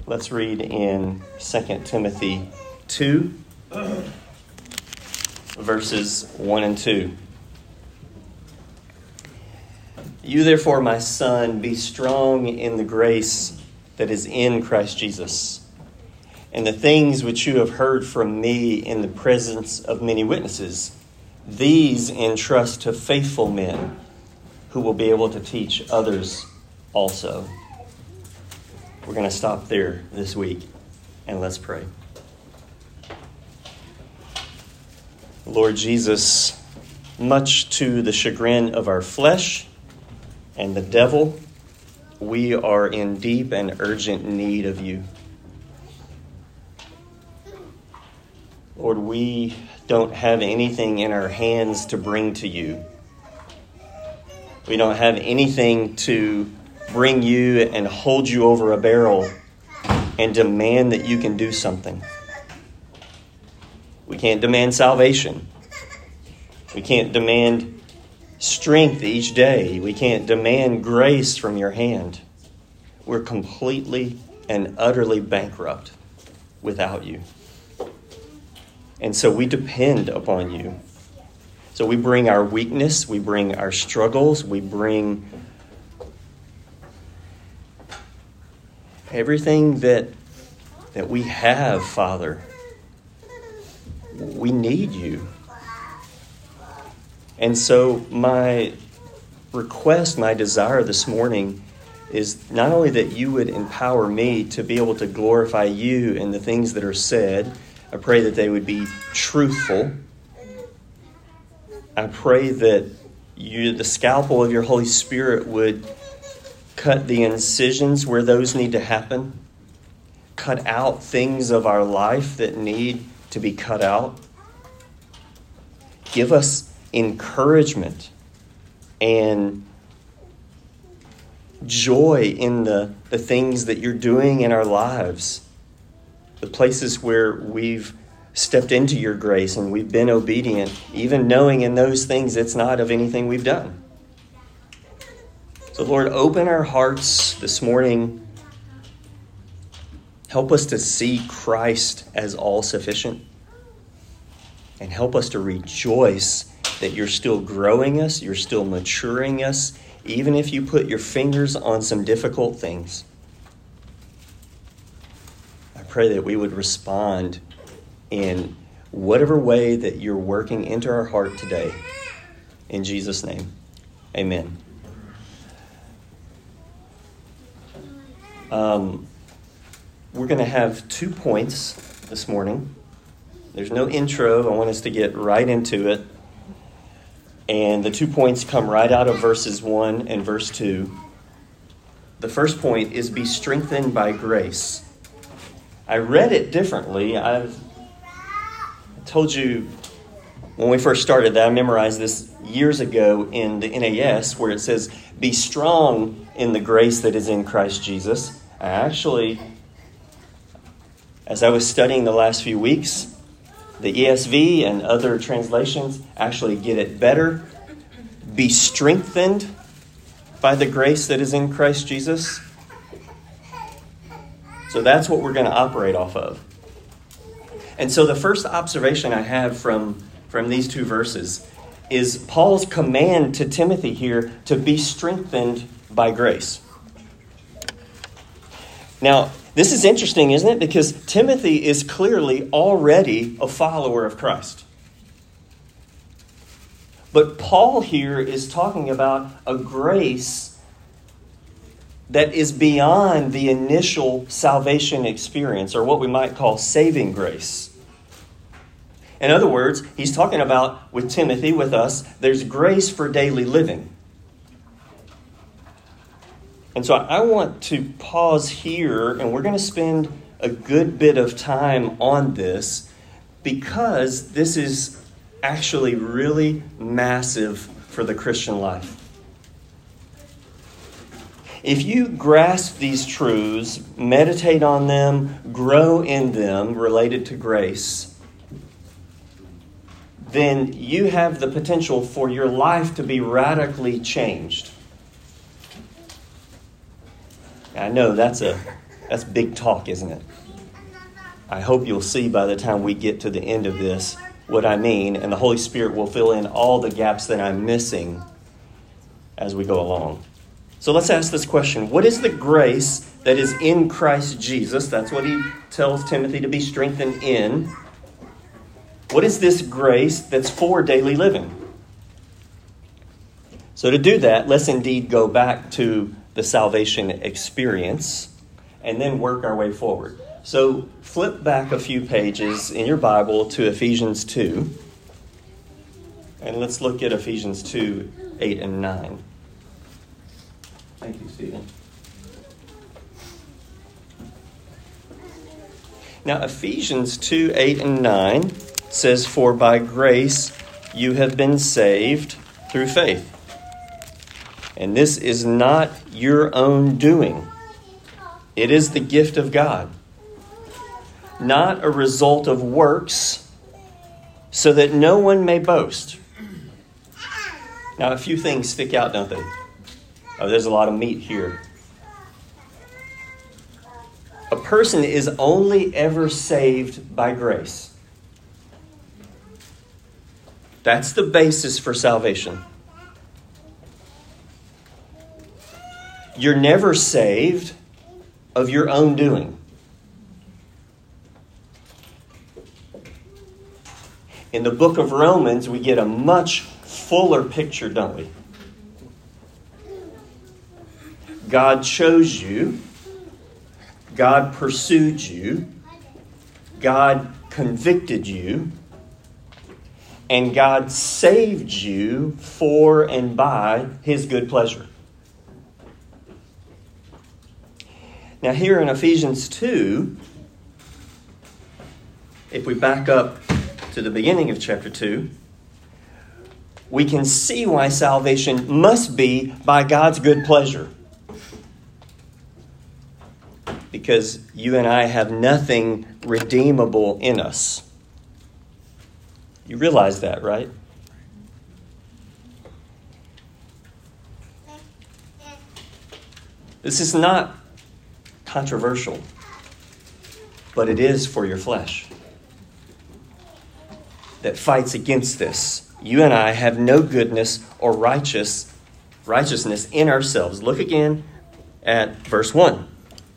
Let's read in 2 Timothy 2, verses 1 and 2. You therefore, my son, be strong in the grace that is in Christ Jesus, and the things which you have heard from me in the presence of many witnesses, these entrust to faithful men who will be able to teach others also. We're going to stop there this week, and let's pray. Lord Jesus, much to the chagrin of our flesh and the devil, we are in deep and urgent need of you. Lord, we don't have anything in our hands to bring to you. We don't have anything to bring you and hold you over a barrel and demand that you can do something. We can't demand salvation. We can't demand strength each day. We can't demand grace from your hand. We're completely and utterly bankrupt without you. And so we depend upon you. So we bring our weakness, we bring our struggles, we bring everything that we have, Father. We need you. And so my request, my desire this morning is not only that you would empower me to be able to glorify you in the things that are said. I pray that they would be truthful. I pray that the scalpel of your Holy Spirit would cut the incisions where those need to happen. Cut out things of our life that need to be cut out. Give us encouragement and joy in the things that you're doing in our lives. The places where we've stepped into your grace and we've been obedient, even knowing in those things it's not of anything we've done. So Lord, open our hearts this morning. Help us to see Christ as all sufficient. And help us to rejoice that you're still growing us, you're still maturing us, even if you put your fingers on some difficult things. I pray that we would respond in whatever way that you're working into our heart today. In Jesus' name, amen. We're going to have 2 points this morning. There's no intro. I want us to get right into it. And the 2 points come right out of verses 1 and verse 2. The first point is be strengthened by grace. I read it differently. I told you when we first started that I memorized this years ago in the NAS where it says, be strong in the grace that is in Christ Jesus. I actually, as I was studying the last few weeks, the ESV and other translations actually get it better. Be strengthened by the grace that is in Christ Jesus. So that's what we're going to operate off of. And so the first observation I have from these 2 verses is Paul's command to Timothy here to be strengthened by grace. Now, this is interesting, isn't it? Because Timothy is clearly already a follower of Christ. But Paul here is talking about a grace that is beyond the initial salvation experience, or what we might call saving grace. In other words, he's talking about, with Timothy, with us, there's grace for daily living. And so I want to pause here, and we're going to spend a good bit of time on this because this is actually really massive for the Christian life. If you grasp these truths, meditate on them, grow in them related to grace, then you have the potential for your life to be radically changed. I know that's a That's big talk, isn't it? I hope you'll see by the time we get to the end of this what I mean, and the Holy Spirit will fill in all the gaps that I'm missing as we go along. So let's ask this question. What is the grace that is in Christ Jesus? That's what he tells Timothy to be strengthened in. What is this grace that's for daily living? So to do that, let's indeed go back to the salvation experience and then work our way forward. So flip back a few pages in your Bible to Ephesians 2. And let's look at Ephesians 2, 8 and 9. Thank you, Stephen. Now, Ephesians 2, 8 and 9 says, "For by grace you have been saved through faith. And this is not your own doing. It is the gift of God, not a result of works, so that no one may boast." Now, a few things stick out, don't they? Oh, there's a lot of meat here. A person is only ever saved by grace. That's the basis for salvation. You're never saved of your own doing. In the book of Romans, we get a much fuller picture, don't we? God chose you. God pursued you. God convicted you. And God saved you for and by his good pleasure. Now here in Ephesians 2, if we back up to the beginning of chapter 2, we can see why salvation must be by God's good pleasure. Because you and I have nothing redeemable in us. You realize that, right? This is not controversial, but it is for your flesh that fights against this. You and I have no goodness or righteousness in ourselves. Look again at verse 1.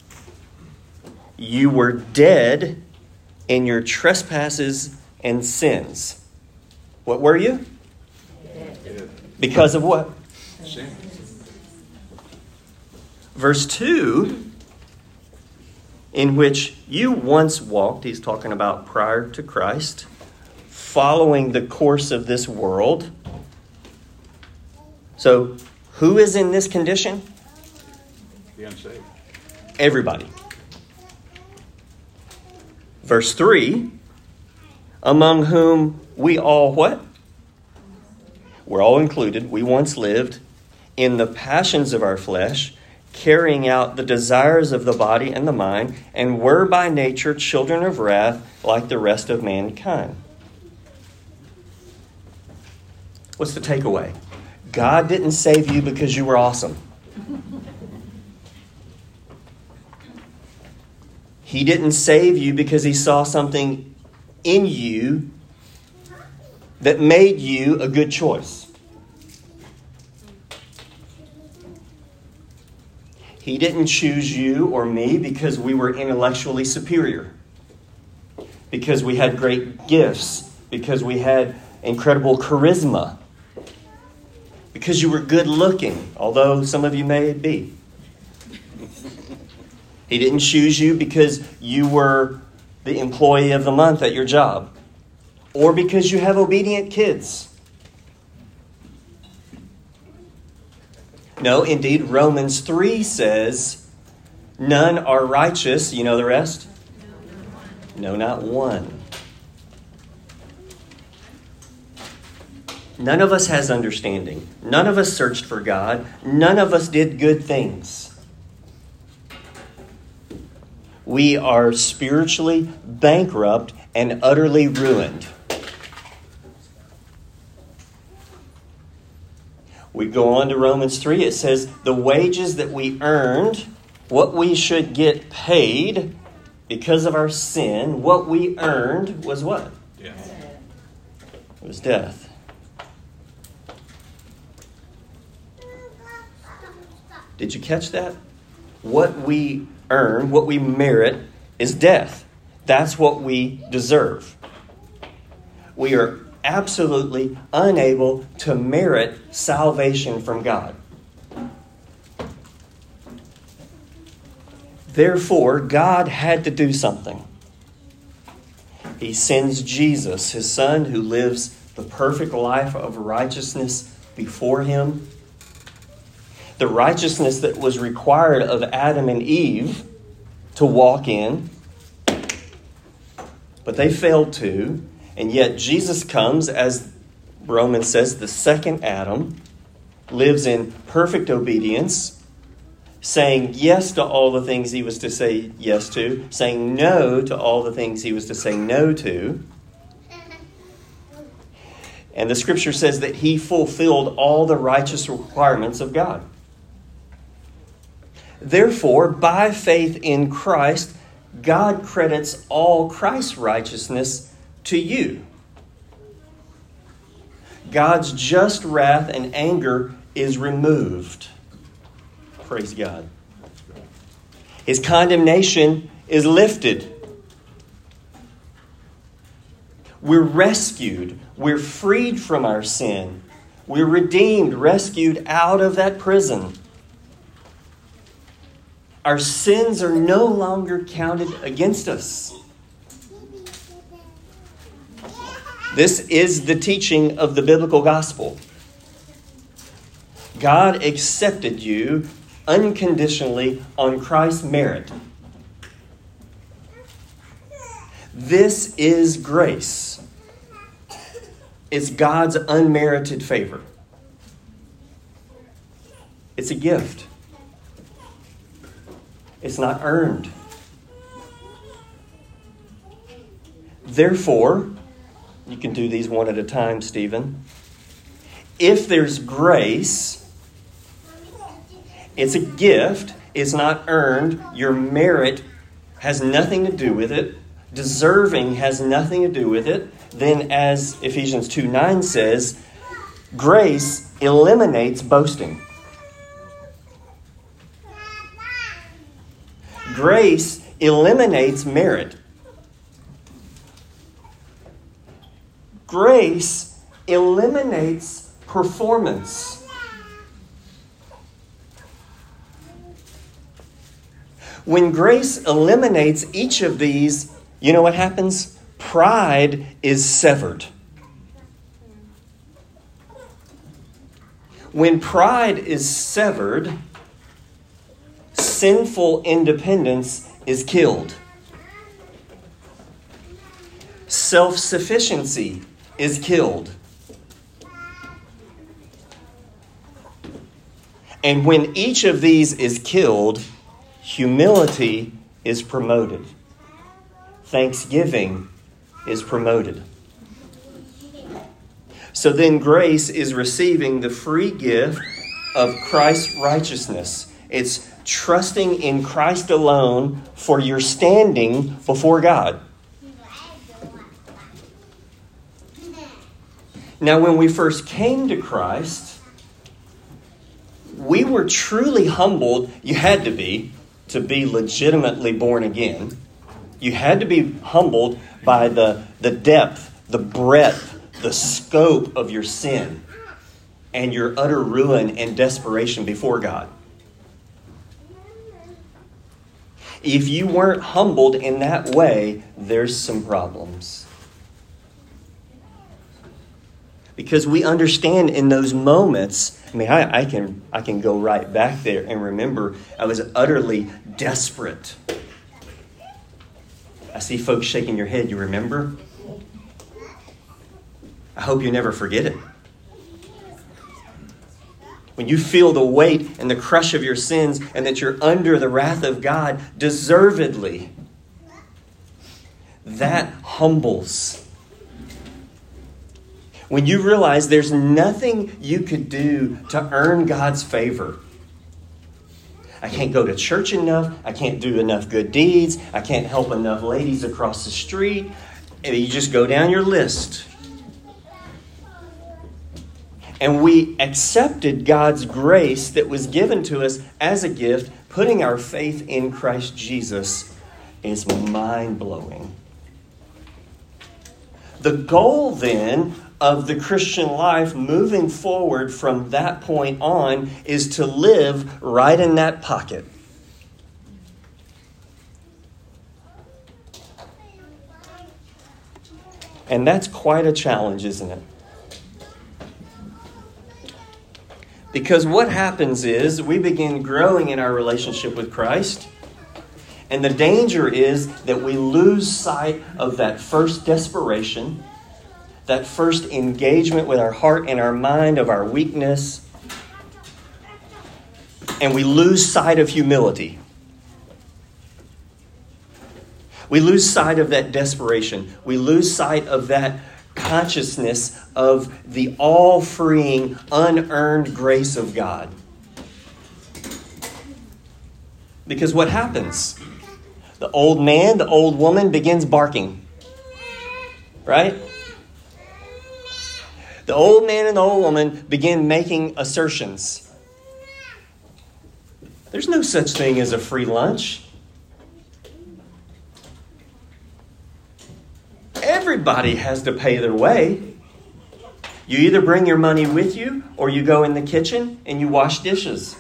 You were dead in your trespasses and sins. What were you? Dead. Because of what? Sin. Verse 2, in which you once walked, he's talking about prior to Christ, following the course of this world. So, who is in this condition? The unsaved. Everybody. Verse 3, among whom we all what? We're all included. We once lived in the passions of our flesh, carrying out the desires of the body and the mind, and were by nature children of wrath like the rest of mankind. What's the takeaway? God didn't save you because you were awesome. He didn't save you because he saw something in you that made you a good choice. He didn't choose you or me because we were intellectually superior, because we had great gifts, because we had incredible charisma, because you were good looking, although some of you may be. He didn't choose you because you were the employee of the month at your job, or because you have obedient kids. No, indeed, Romans 3 says, none are righteous. You know the rest? No, not one. None of us has understanding. None of us searched for God. None of us did good things. We are spiritually bankrupt and utterly ruined. We go on to Romans 3. It says the wages that we earned what we should get paid because of our sin, what we earned was what? Yes. It was death. Did you catch that? What we earn, what we merit, is death. That's what we deserve. We are absolutely unable to merit salvation from God. Therefore, God had to do something. He sends Jesus, his Son, who lives the perfect life of righteousness before him. The righteousness that was required of Adam and Eve to walk in. But they failed to. And yet Jesus comes, as Romans says, the second Adam, lives in perfect obedience, saying yes to all the things he was to say yes to, saying no to all the things he was to say no to. And the scripture says that he fulfilled all the righteous requirements of God. Therefore, by faith in Christ, God credits all Christ's righteousness to you. God's just wrath and anger is removed. Praise God. His condemnation is lifted. We're rescued. We're freed from our sin. We're redeemed, rescued out of that prison. Our sins are no longer counted against us. This is the teaching of the biblical gospel. God accepted you unconditionally on Christ's merit. This is grace. It's God's unmerited favor. It's a gift. It's not earned. Therefore, you can do these one at a time, Stephen. If there's grace, it's a gift. It's not earned. Your merit has nothing to do with it. Deserving has nothing to do with it. Then, as Ephesians 2:9 says, grace eliminates boasting. Grace eliminates merit. Grace eliminates performance. When grace eliminates each of these, you know what happens? Pride is severed. When pride is severed, sinful independence is killed. Self-sufficiency is killed. And when each of these is killed, humility is promoted. Thanksgiving is promoted. So then grace is receiving the free gift of Christ's righteousness. It's trusting in Christ alone for your standing before God. Now, when we first came to Christ, we were truly humbled. You had to be legitimately born again. You had to be humbled by the depth, the breadth, the scope of your sin and your utter ruin and desperation before God. If you weren't humbled in that way, there's some problems. Because we understand in those moments, I can go right back there and remember I was utterly desperate. I see folks shaking your head. You remember? I hope you never forget it. When you feel the weight and the crush of your sins and that you're under the wrath of God deservedly, that humbles. When you realize there's nothing you could do to earn God's favor. I can't go to church enough. I can't do enough good deeds. I can't help enough ladies across the street. And you just go down your list. And we accepted God's grace that was given to us as a gift. Putting our faith in Christ Jesus is mind-blowing. The goal then of the Christian life moving forward from that point on is to live right in that pocket. And that's quite a challenge, isn't it? Because what happens is we begin growing in our relationship with Christ. And the danger is that we lose sight of that first desperation, that first engagement with our heart and our mind of our weakness. And we lose sight of humility. We lose sight of that desperation. We lose sight of that consciousness of the all-freeing, unearned grace of God. Because what happens? The old man, the old woman begins barking. Right? The old man and the old woman begin making assertions. There's no such thing as a free lunch. Everybody has to pay their way. You either bring your money with you or you go in the kitchen and you wash dishes.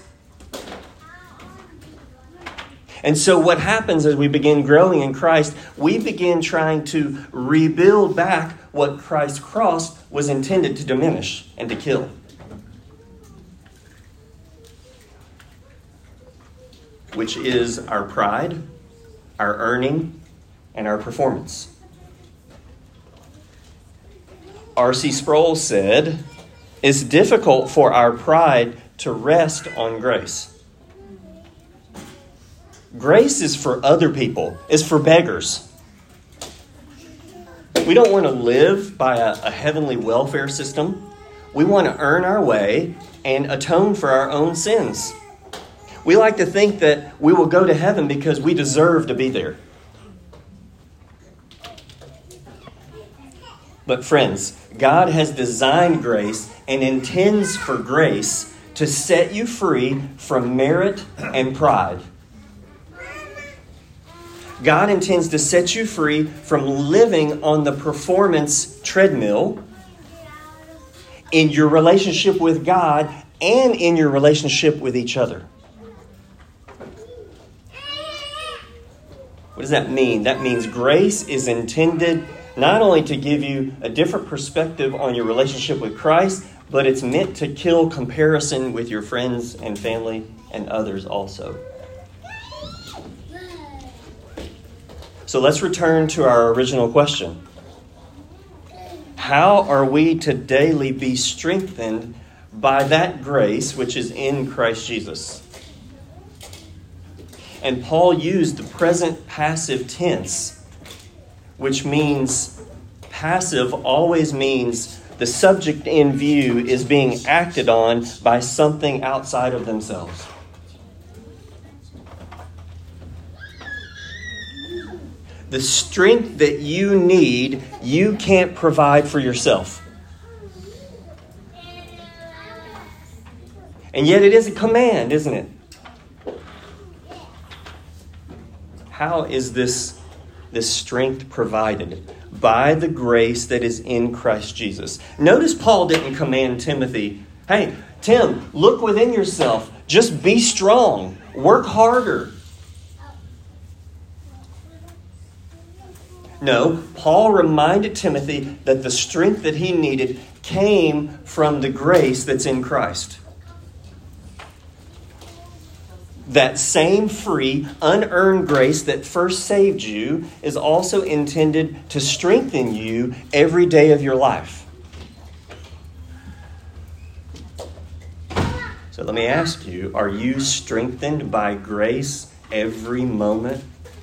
And so what happens as we begin growing in Christ, we begin trying to rebuild back what Christ's cross was intended to diminish and to kill. Which is our pride, our earning, and our performance. R.C. Sproul said, "It's difficult for our pride to rest on grace." Grace is for other people. It's for beggars. We don't want to live by a heavenly welfare system. We want to earn our way and atone for our own sins. We like to think that we will go to heaven because we deserve to be there. But friends, God has designed grace and intends for grace to set you free from merit and pride. God intends to set you free from living on the performance treadmill in your relationship with God and in your relationship with each other. What does that mean? That means grace is intended not only to give you a different perspective on your relationship with Christ, but it's meant to kill comparison with your friends and family and others also. So let's return to our original question. How are we to daily be strengthened by that grace which is in Christ Jesus? And Paul used the present passive tense, which means passive always means the subject in view is being acted on by something outside of themselves. The strength that you need, you can't provide for yourself. And yet it is a command, isn't it? How is this strength provided? By the grace that is in Christ Jesus. Notice Paul didn't command Timothy, hey, Tim, look within yourself. Just be strong. Work harder. No, Paul reminded Timothy that the strength that he needed came from the grace that's in Christ. That same free, unearned grace that first saved you is also intended to strengthen you every day of your life. So let me ask you, are you strengthened by grace every moment?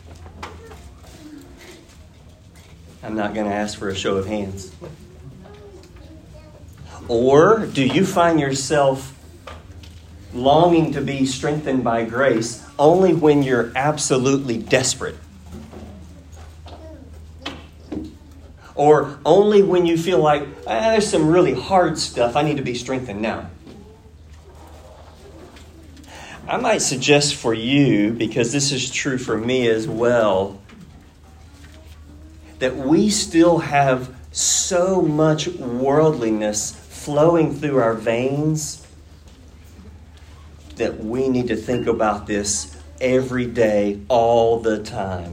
I'm not going to ask for a show of hands. Or do you find yourself longing to be strengthened by grace only when you're absolutely desperate. Or only when you feel like, there's some really hard stuff, I need to be strengthened now. I might suggest for you, because this is true for me as well, that we still have so much worldliness flowing through our veins that we need to think about this every day, all the time.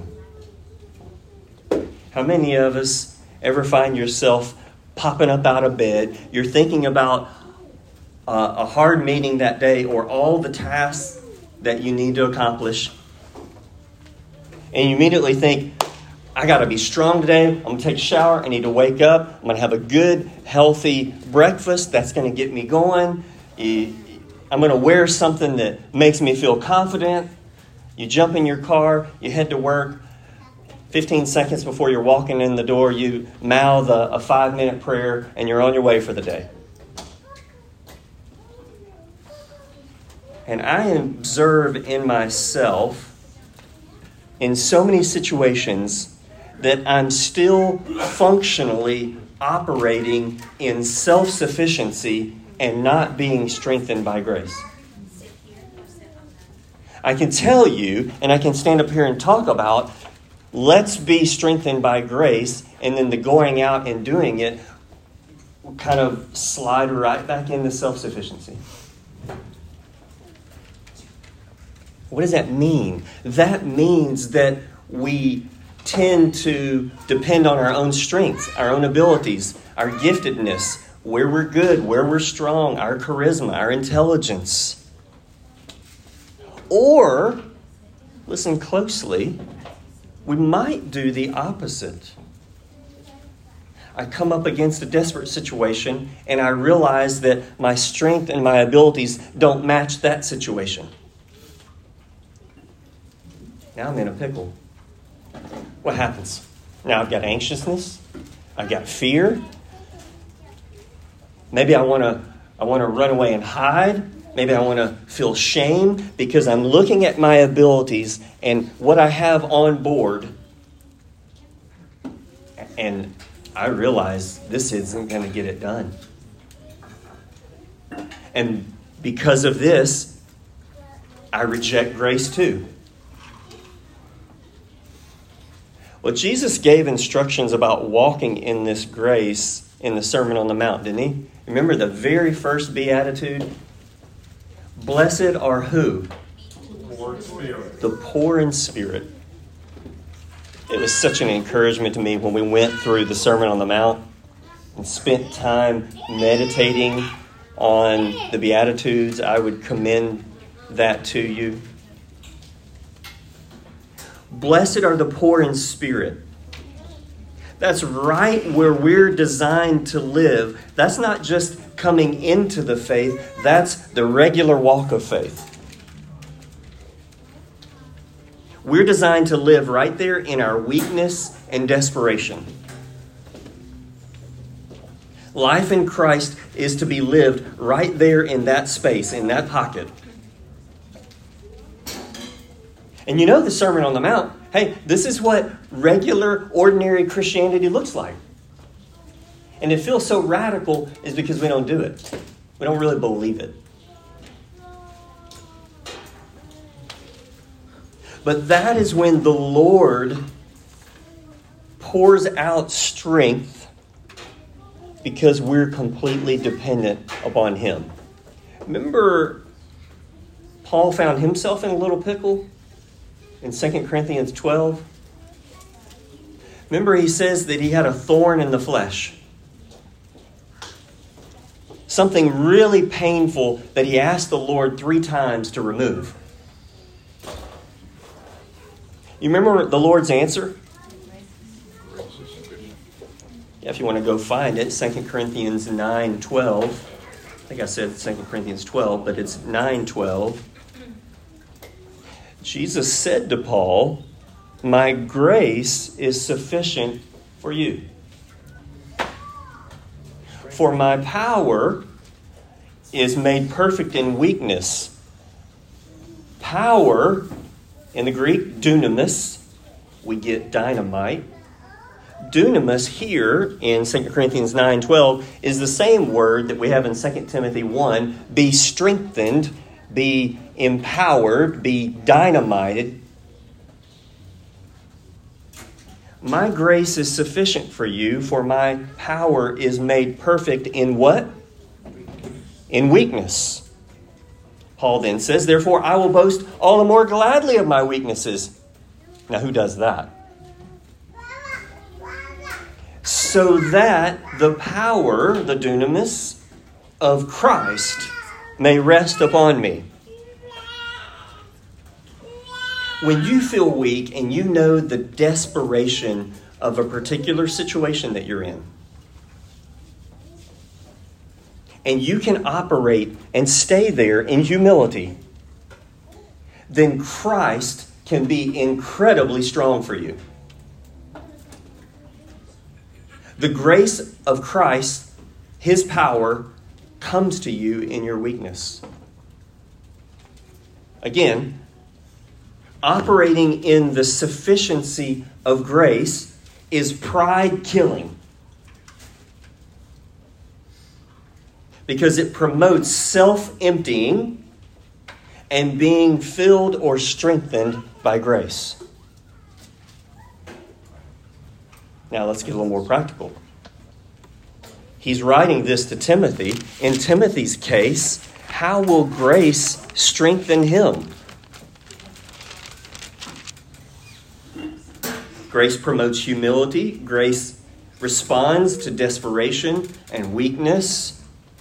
How many of us ever find yourself popping up out of bed? You're thinking about a hard meeting that day or all the tasks that you need to accomplish. And you immediately think, I got to be strong today. I'm going to take a shower. I need to wake up. I'm going to have a good, healthy breakfast. That's going to get me going. I'm going to wear something that makes me feel confident. You jump in your car. You head to work. 15 seconds before you're walking in the door, you mouth a 5-minute prayer, and you're on your way for the day. And I observe in myself, in so many situations, that I'm still functionally operating in self-sufficiency and not being strengthened by grace. I can tell you, and I can stand up here and talk about, let's be strengthened by grace, and then the going out and doing it will kind of slide right back into self-sufficiency. What does that mean? That means that we tend to depend on our own strengths, our own abilities, our giftedness, where we're good, where we're strong, our charisma, our intelligence. Or, listen closely, we might do the opposite. I come up against a desperate situation and I realize that my strength and my abilities don't match that situation. Now I'm in a pickle. What happens? Now I've got anxiousness. I've got fear. Maybe I want to run away and hide. Maybe I want to feel shame because I'm looking at my abilities and what I have on board. And I realize this isn't going to get it done. And because of this, I reject grace too. Well, Jesus gave instructions about walking in this grace in the Sermon on the Mount, didn't he? Remember the very first beatitude? Blessed are who? Poor in spirit. The poor in spirit. It was such an encouragement to me when we went through the Sermon on the Mount and spent time meditating on the Beatitudes. I would commend that to you. Blessed are the poor in spirit. That's right where we're designed to live. That's not just coming into the faith. That's the regular walk of faith. We're designed to live right there in our weakness and desperation. Life in Christ is to be lived right there in that space, in that pocket. And you know the Sermon on the Mount, hey, this is what regular, ordinary Christianity looks like. And it feels so radical is because we don't do it. We don't really believe it. But that is when the Lord pours out strength because we're completely dependent upon Him. Remember, Paul found himself in a little pickle in 2 Corinthians 12. Remember, he says that he had a thorn in the flesh. Something really painful that he asked the Lord 3 times to remove. You remember the Lord's answer? Yeah, if you want to go find it, 2 Corinthians 9:12. I think I said 2 Corinthians 12, but it's 9:12. Jesus said to Paul, "My grace is sufficient for you. For my power is made perfect in weakness." Power, in the Greek, dunamis, we get dynamite. Dunamis here in 2 Corinthians 9:12 is the same word that we have in 2 Timothy 1, be strengthened, be empowered, be dynamited. My grace is sufficient for you, for my power is made perfect in what? In weakness. Paul then says, therefore I will boast all the more gladly of my weaknesses. Now who does that? So that the power, the dunamis, of Christ may rest upon me. When you feel weak and you know the desperation of a particular situation that you're in, and you can operate and stay there in humility, then Christ can be incredibly strong for you. The grace of Christ, His power, comes to you in your weakness. Again, operating in the sufficiency of grace is pride killing, because it promotes self-emptying and being filled or strengthened by grace. Now let's get a little more practical. He's writing this to Timothy. In Timothy's case, how will grace strengthen him? Grace promotes humility. Grace responds to desperation and weakness.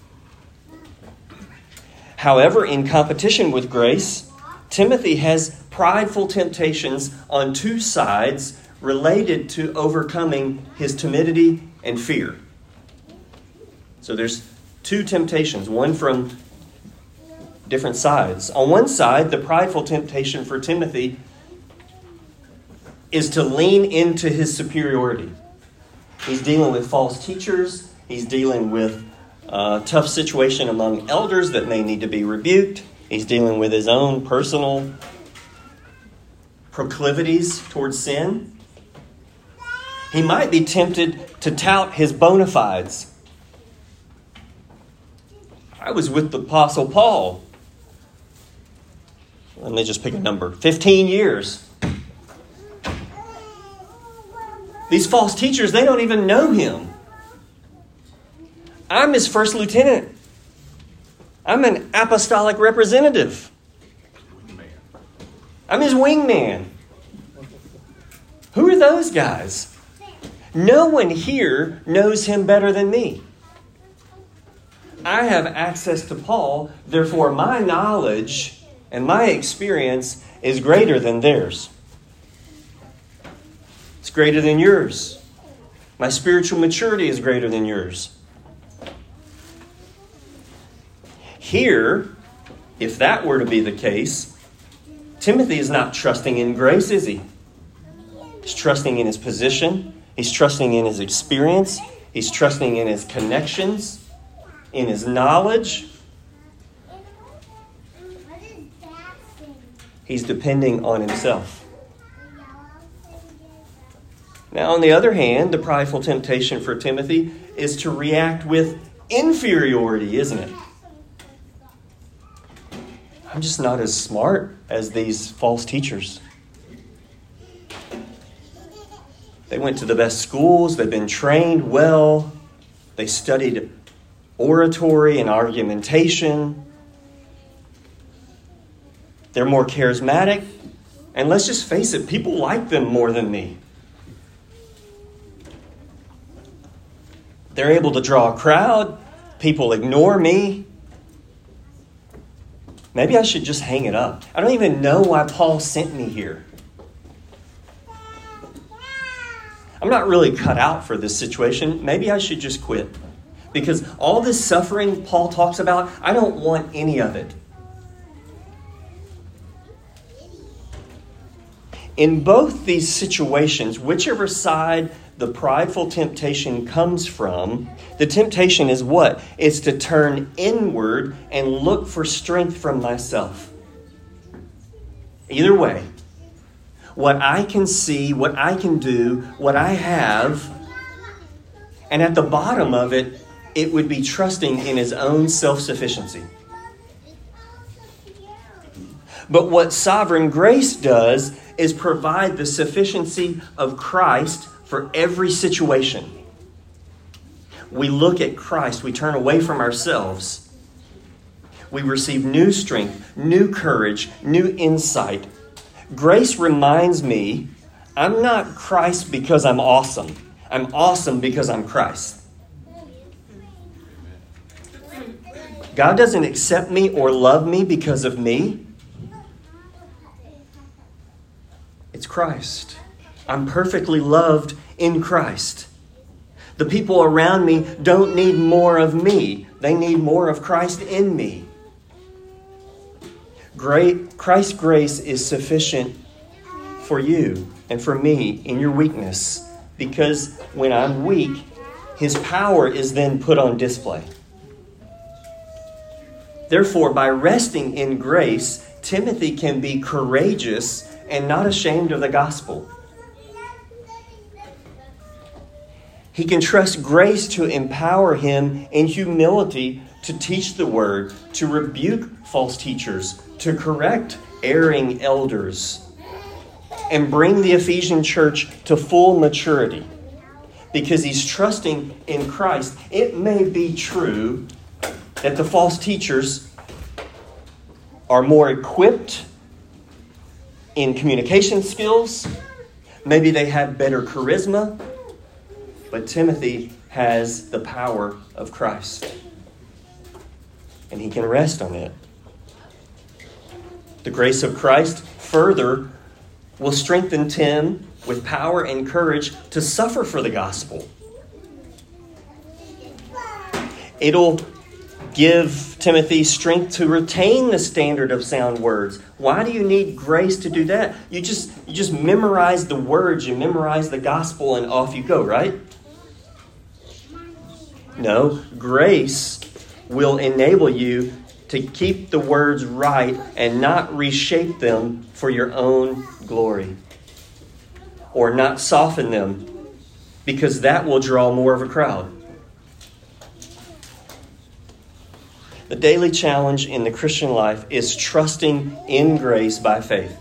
However, in competition with grace, Timothy has prideful temptations on two sides related to overcoming his timidity and fear. So there's two temptations, one from different sides. On one side, the prideful temptation for Timothy is to lean into his superiority. He's dealing with false teachers. He's dealing with a tough situation among elders that may need to be rebuked. He's dealing with his own personal proclivities towards sin. He might be tempted to tout his bona fides. I was with the Apostle Paul. Let me just pick a number. 15 years. These false teachers, they don't even know him. I'm his first lieutenant. I'm an apostolic representative. I'm his wingman. Who are those guys? No one here knows him better than me. I have access to Paul, therefore my knowledge and my experience is greater than theirs. It's greater than yours. My spiritual maturity is greater than yours. Here, if that were to be the case, Timothy is not trusting in grace, is he? He's trusting in his position. He's trusting in his experience. He's trusting in his connections, in his knowledge. He's depending on himself. Now, on the other hand, the prideful temptation for Timothy is to react with inferiority, isn't it? I'm just not as smart as these false teachers. They went to the best schools. They've been trained well. They studied oratory and argumentation. They're more charismatic. And let's just face it, people like them more than me. They're able to draw a crowd. People ignore me. Maybe I should just hang it up. I don't even know why Paul sent me here. I'm not really cut out for this situation. Maybe I should just quit. Because all this suffering Paul talks about, I don't want any of it. In both these situations, whichever side the prideful temptation comes from, the temptation is what? It's to turn inward and look for strength from myself. Either way, what I can see, what I can do, what I have, and at the bottom of it, it would be trusting in his own self-sufficiency. But what sovereign grace does is provide the sufficiency of Christ for every situation. We look at Christ, we turn away from ourselves. We receive new strength, new courage, new insight. Grace reminds me, I'm not Christ because I'm awesome. I'm awesome because I'm Christ. God doesn't accept me or love me because of me. It's Christ. I'm perfectly loved in Christ. The people around me don't need more of me. They need more of Christ in me. Christ's grace is sufficient for you and for me in your weakness, because when I'm weak, his power is then put on display. Therefore, by resting in grace, Timothy can be courageous and not ashamed of the gospel. He can trust grace to empower him in humility to teach the word, to rebuke false teachers, to correct erring elders, and bring the Ephesian church to full maturity. Because he's trusting in Christ. It may be true that the false teachers are more equipped in communication skills. Maybe they have better charisma. But Timothy has the power of Christ. And he can rest on it. The grace of Christ further will strengthen Tim with power and courage to suffer for the gospel. It'll give Timothy strength to retain the standard of sound words. Why do you need grace to do that? You just memorize the words, you memorize the gospel, and off you go, right? No, grace will enable you to keep the words right and not reshape them for your own glory, or not soften them, because that will draw more of a crowd. The daily challenge in the Christian life is trusting in grace by faith.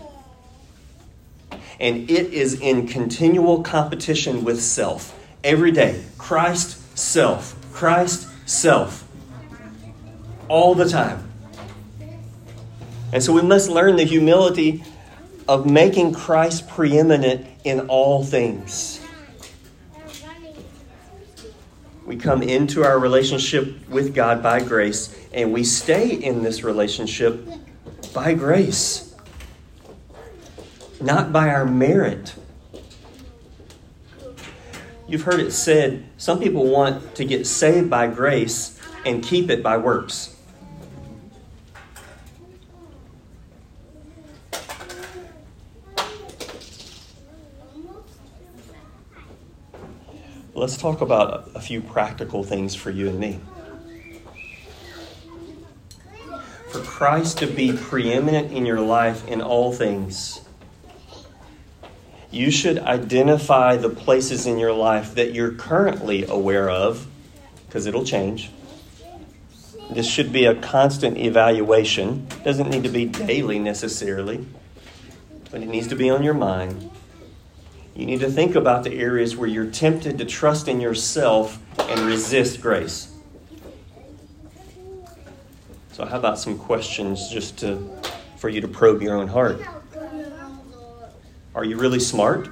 And it is in continual competition with self. Every day, Christ, self. Christ, self. All the time. And so we must learn the humility of making Christ preeminent in all things. We come into our relationship with God by grace, and we stay in this relationship by grace, not by our merit. You've heard it said, some people want to get saved by grace and keep it by works. Let's talk about a few practical things for you and me. For Christ to be preeminent in your life in all things, you should identify the places in your life that you're currently aware of, because it'll change. This should be a constant evaluation. It doesn't need to be daily necessarily, but it needs to be on your mind. You need to think about the areas where you're tempted to trust in yourself and resist grace. So how about some questions just for you to probe your own heart? Are you really smart?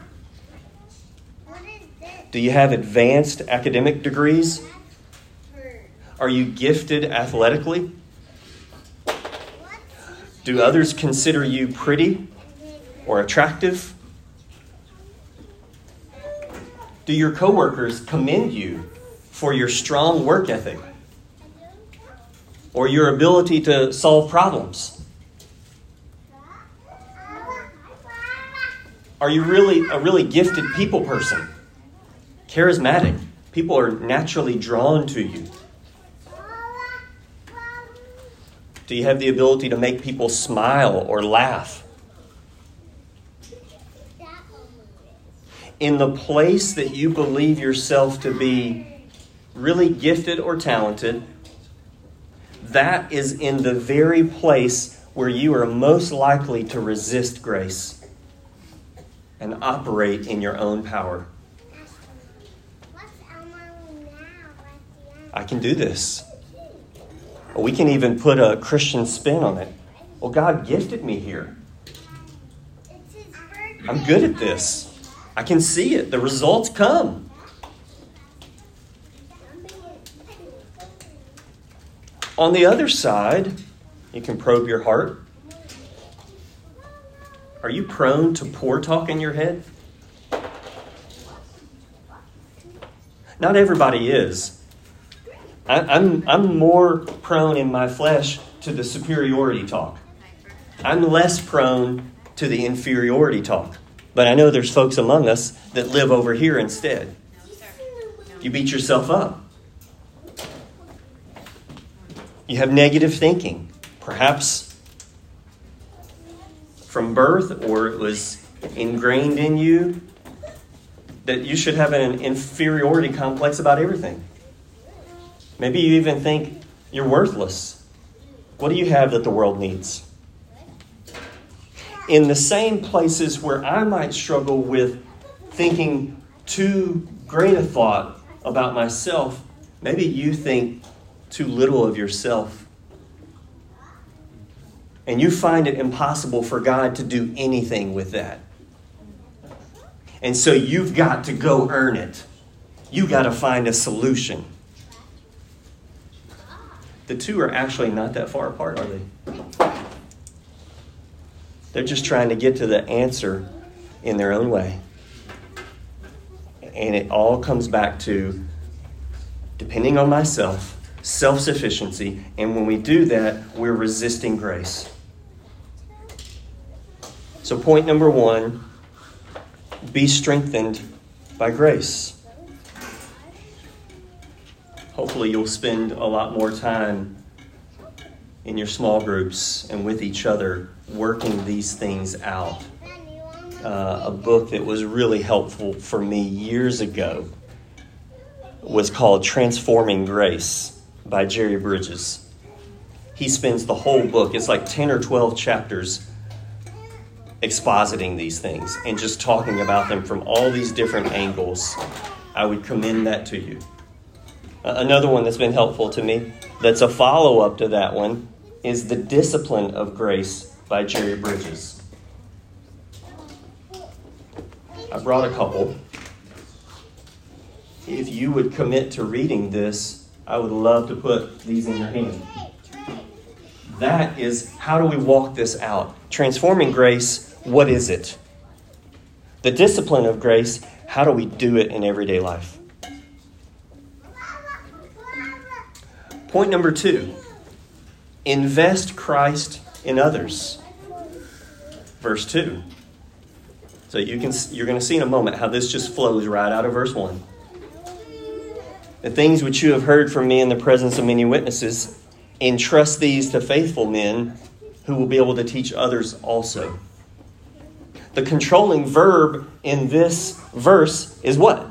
Do you have advanced academic degrees? Are you gifted athletically? Do others consider you pretty or attractive? Do your coworkers commend you for your strong work ethic or your ability to solve problems? Are you really a really gifted people person? Charismatic. People are naturally drawn to you. Do you have the ability to make people smile or laugh? in the place that you believe yourself to be really gifted or talented, that is in the very place where you are most likely to resist grace and operate in your own power. I can do this. We can even put a Christian spin on it. Well, God gifted me here. I'm good at this. I can see it. The results come. On the other side, you can probe your heart. Are you prone to poor talk in your head? Not everybody is. I'm more prone in my flesh to the superiority talk. I'm less prone to the inferiority talk. But I know there's folks among us that live over here instead. You beat yourself up. You have negative thinking, perhaps from birth, or it was ingrained in you that you should have an inferiority complex about everything. Maybe you even think you're worthless. What do you have that the world needs? In the same places where I might struggle with thinking too great a thought about myself, maybe you think too little of yourself. And you find it impossible for God to do anything with that. And so you've got to go earn it. You've got to find a solution. The two are actually not that far apart, are they? They're just trying to get to the answer in their own way. And it all comes back to depending on myself, self-sufficiency. And when we do that, we're resisting grace. So point number 1, be strengthened by grace. Hopefully you'll spend a lot more time in your small groups and with each other working these things out. A book that was really helpful for me years ago was called Transforming Grace by Jerry Bridges. He spends the whole book, it's like 10 or 12 chapters, expositing these things and just talking about them from all these different angles. I would commend that to you. Another one that's been helpful to me, that's a follow-up to that one, is The Discipline of Grace by Jerry Bridges. I brought a couple. If you would commit to reading this, I would love to put these in your hand. That is, how do we walk this out? Transforming grace, what is it? The discipline of grace, how do we do it in everyday life? Point number 2, invest Christ in others. Verse 2. So you're going to see in a moment how this just flows right out of verse 1. The things which you have heard from me in the presence of many witnesses, entrust these to faithful men who will be able to teach others also. The controlling verb in this verse is what?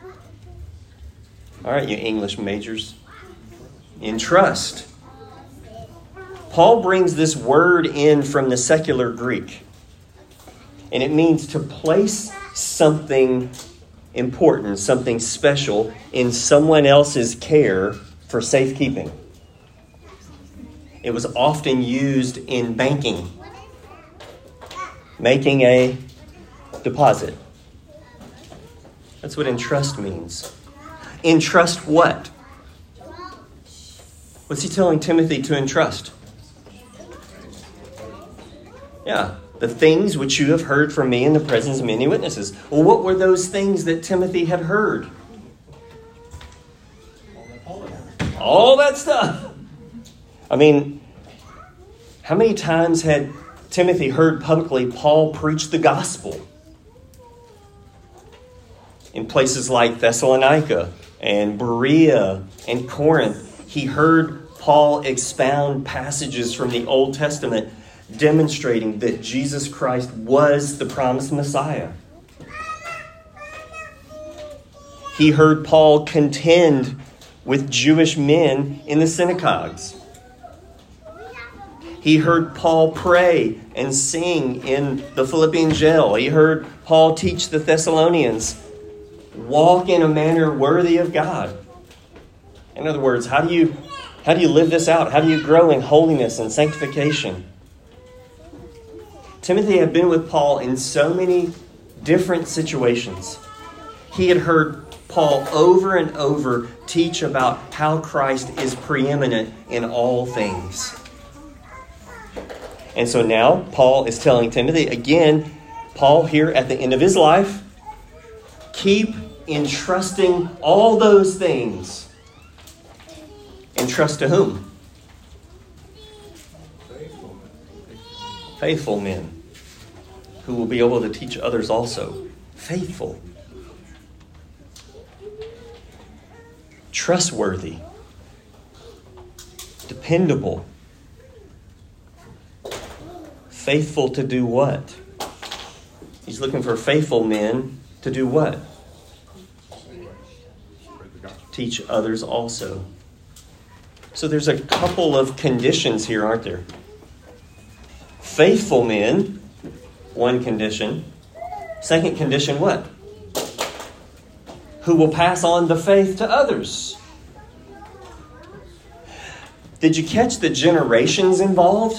All right, you English majors. Entrust. Paul brings this word in from the secular Greek. And it means to place something important, something special in someone else's care for safekeeping. It was often used in banking, making a deposit. That's what entrust means. Entrust what? What's he telling Timothy to entrust? Yeah, the things which you have heard from me in the presence of many witnesses. Well, what were those things that Timothy had heard? All that stuff. I mean, how many times had Timothy heard publicly Paul preach the gospel? In places like Thessalonica and Berea and Corinth, he heard Paul expound passages from the Old Testament demonstrating that Jesus Christ was the promised Messiah. He heard Paul contend with Jewish men in the synagogues. He heard Paul pray and sing in the Philippian jail. He heard Paul teach the Thessalonians, walk in a manner worthy of God. In other words, how do you live this out? How do you grow in holiness and sanctification? Timothy had been with Paul in so many different situations. He had heard Paul over and over teach about how Christ is preeminent in all things. And so now Paul is telling Timothy, again, Paul here at the end of his life, keep entrusting all those things. Entrust to whom? Faithful men who will be able to teach others also. Faithful. Trustworthy. Dependable. Faithful to do what? He's looking for faithful men to do what? Teach others also. So there's a couple of conditions here, aren't there? Faithful men, one condition. Second condition, what? Who will pass on the faith to others. Did you catch the generations involved?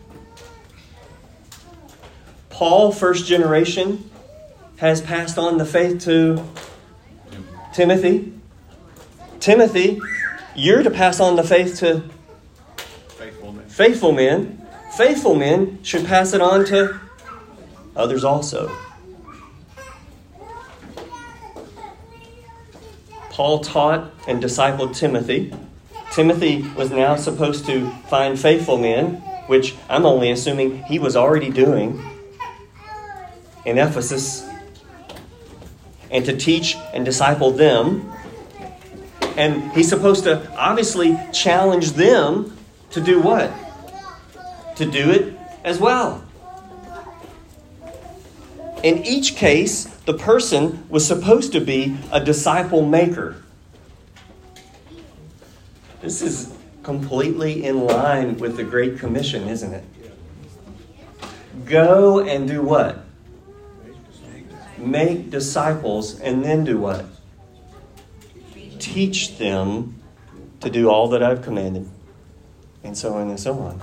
Paul, first generation, has passed on the faith to Timothy. Timothy, you're to pass on the faith to faithful men. Faithful men should pass it on to others also. Paul taught and discipled Timothy. Timothy was now supposed to find faithful men, which I'm only assuming he was already doing in Ephesus, and to teach and disciple them. And he's supposed to obviously challenge them to do what? To do it as well. In each case, the person was supposed to be a disciple maker. This is completely in line with the Great Commission, isn't it? Go and do what? Make disciples, and then do what? Teach them to do all that I've commanded. And so on and so on.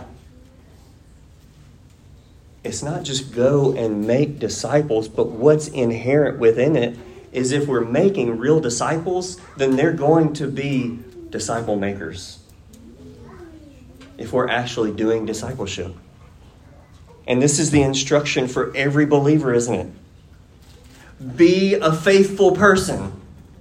It's not just go and make disciples, but what's inherent within it is if we're making real disciples, then they're going to be disciple makers. If we're actually doing discipleship. And this is the instruction for every believer, isn't it? Be a faithful person.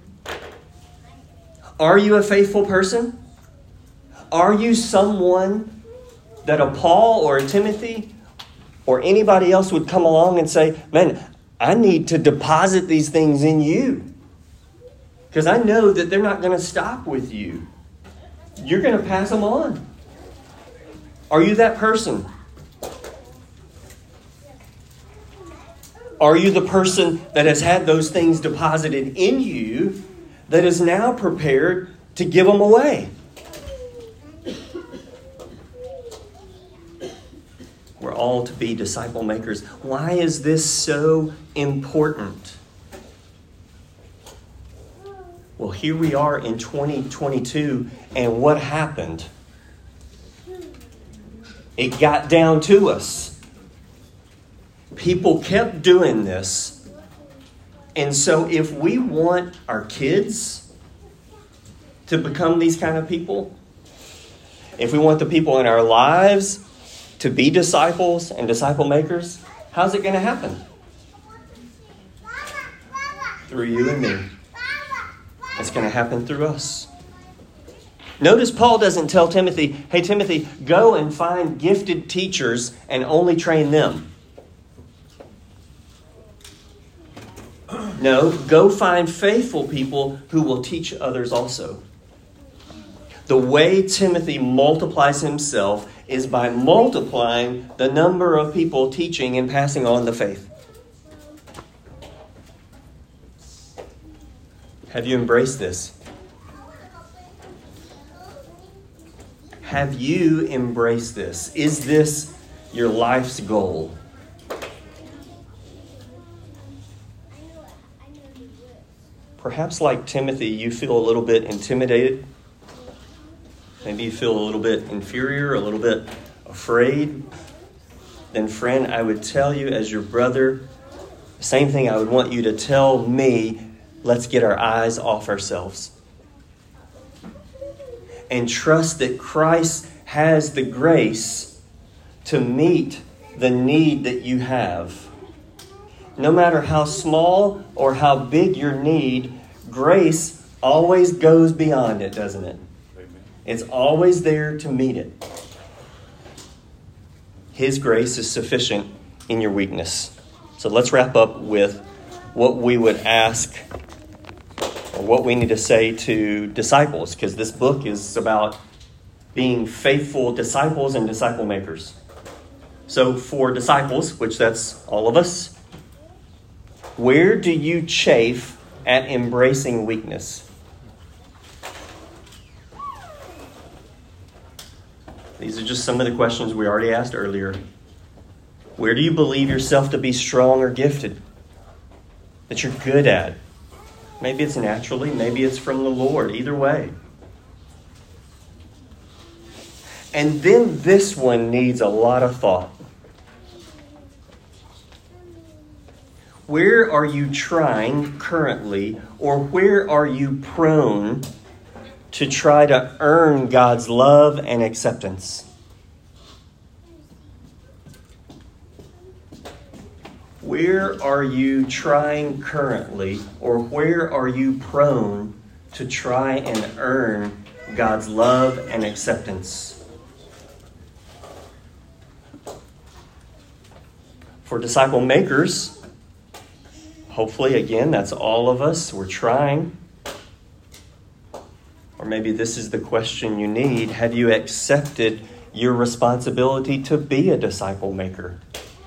Are you a faithful person? Are you someone that a Paul or a Timothy or anybody else would come along and say, man, I need to deposit these things in you? Because I know that they're not going to stop with you. You're going to pass them on. Are you that person? Are you the person that has had those things deposited in you that is now prepared to give them away? We're all to be disciple makers. Why is this so important? Well, here we are in 2022, and what happened? It got down to us. People kept doing this. And so if we want our kids to become these kind of people, if we want the people in our lives to be disciples and disciple makers, how's it going to happen? Through you and me. It's going to happen through us. Notice Paul doesn't tell Timothy, hey, Timothy, go and find gifted teachers and only train them. No, go find faithful people who will teach others also. The way Timothy multiplies himself is by multiplying the number of people teaching and passing on the faith. Have you embraced this? Have you embraced this? Is this your life's goal? Perhaps like Timothy, you feel a little bit intimidated. Maybe you feel a little bit inferior, a little bit afraid. Then friend, I would tell you as your brother, the same thing I would want you to tell me, let's get our eyes off ourselves. And trust that Christ has the grace to meet the need that you have. No matter how small or how big your need, grace always goes beyond it, doesn't it? It's always there to meet it. His grace is sufficient in your weakness. So let's wrap up with what we would ask or what we need to say to disciples, because this book is about being faithful disciples and disciple makers. So for disciples, which that's all of us, where do you chafe at embracing weakness? These are just some of the questions we already asked earlier. Where do you believe yourself to be strong or gifted? That you're good at? Maybe it's naturally, maybe it's from the Lord. Either way. And then this one needs a lot of thought. Where are you trying currently, or where are you prone to try to earn God's love and acceptance? Where are you trying currently, or where are you prone to try and earn God's love and acceptance? For disciple makers, hopefully, again, that's all of us. We're trying. Or maybe this is the question you need. Have you accepted your responsibility to be a disciple maker?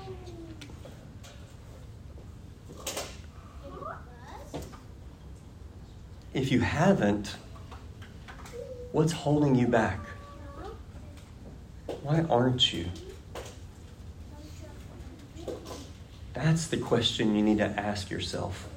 If you haven't, what's holding you back? Why aren't you? That's the question you need to ask yourself.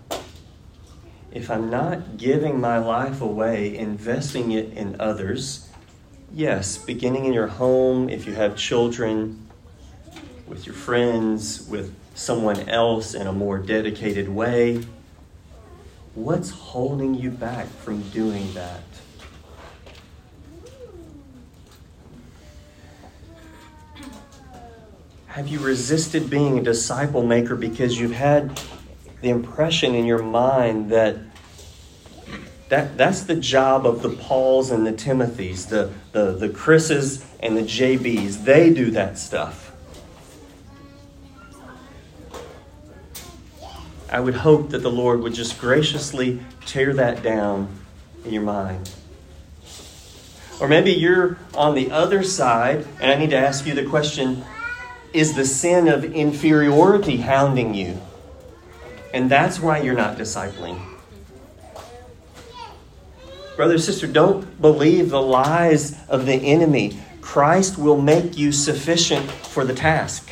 If I'm not giving my life away, investing it in others, yes, beginning in your home, if you have children, with your friends, with someone else in a more dedicated way, what's holding you back from doing that? Have you resisted being a disciple maker because you've had the impression in your mind that's the job of the Pauls and the Timothys, the Chris's and the JBs. They do that stuff. I would hope that the Lord would just graciously tear that down in your mind. Or maybe you're on the other side, and I need to ask you the question, is the sin of inferiority hounding you? And that's why you're not discipling. Brother, sister, don't believe the lies of the enemy. Christ will make you sufficient for the task.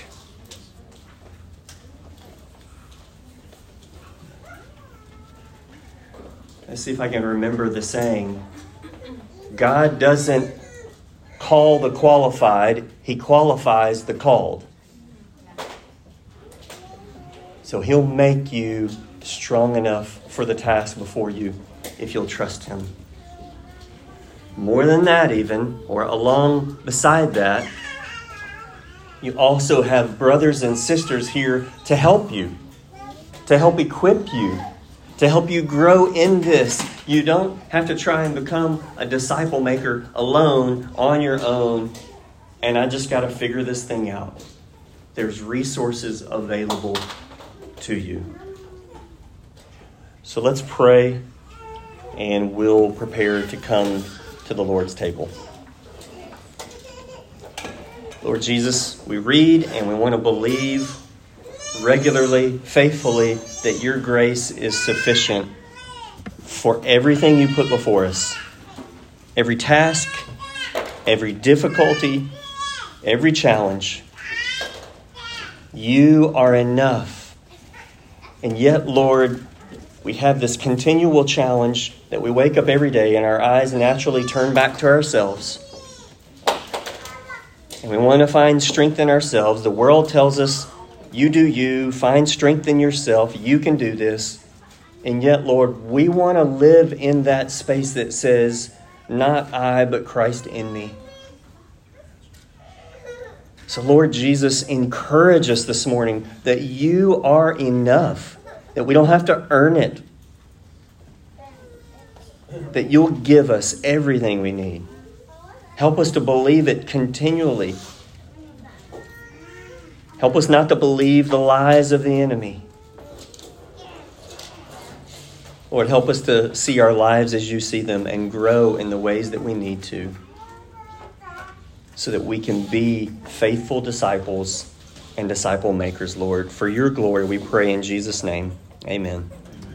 Let's see if I can remember the saying. God doesn't call the qualified, He qualifies the called. So He'll make you strong enough for the task before you if you'll trust Him. More than that even, or along beside that, you also have brothers and sisters here to help you, to help equip you, to help you grow in this. You don't have to try and become a disciple maker alone, on your own, and I just got to figure this thing out. There's resources available to you. So let's pray, and we'll prepare to come to the Lord's table. Lord Jesus, we read and we want to believe regularly, faithfully, that your grace is sufficient for everything you put before us. Every task, every difficulty, every challenge. You are enough. And yet, Lord, we have this continual challenge that we wake up every day and our eyes naturally turn back to ourselves. And we want to find strength in ourselves. The world tells us, you do you, find strength in yourself, you can do this. And yet, Lord, we want to live in that space that says, not I, but Christ in me. So, Lord Jesus, encourage us this morning that you are enough, that we don't have to earn it, that you'll give us everything we need. Help us to believe it continually. Help us not to believe the lies of the enemy. Lord, help us to see our lives as you see them and grow in the ways that we need to, so that we can be faithful disciples and disciple makers, Lord. For your glory, we pray in Jesus' name. Amen.